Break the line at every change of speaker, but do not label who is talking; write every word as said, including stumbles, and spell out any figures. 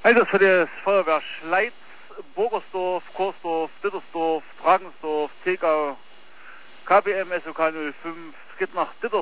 Einsatz für das Feuerwehr Schleiz, Burgersdorf, Korsdorf, Dittersdorf, Dragensdorf, Tegau, K B M S O K null fünf, es geht nach Ditters.